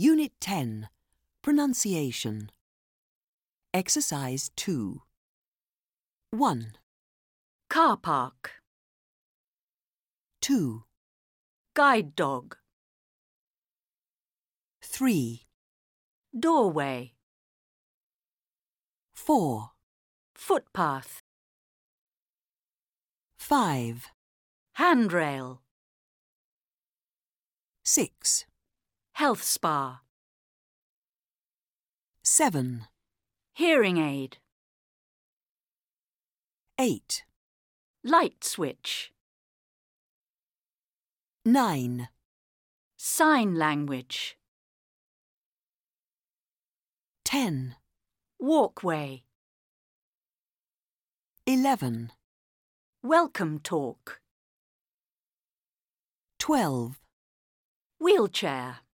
Unit 10. Pronunciation. Exercise 2. 1, Car park. 2, Guide dog. 3, Doorway. 4, Footpath. 5, Handrail. 6, Health spa. 7, Hearing aid. 8, Light switch. 9, Sign language. 10, Walkway. 11, Welcome talk. 12, Wheelchair.